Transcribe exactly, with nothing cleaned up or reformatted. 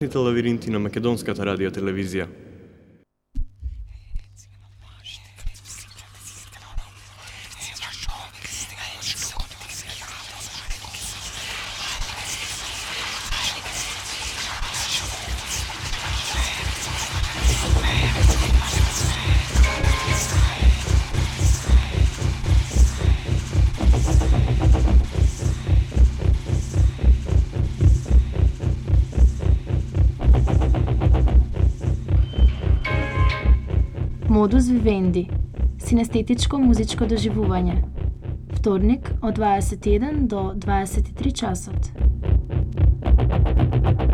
Лавиринти на македонската радиотелевизија. Modus vivendi. Sinestetičko muzičko doživljanje. Vtornik od dvadeset jedan do dvadeset tri časot.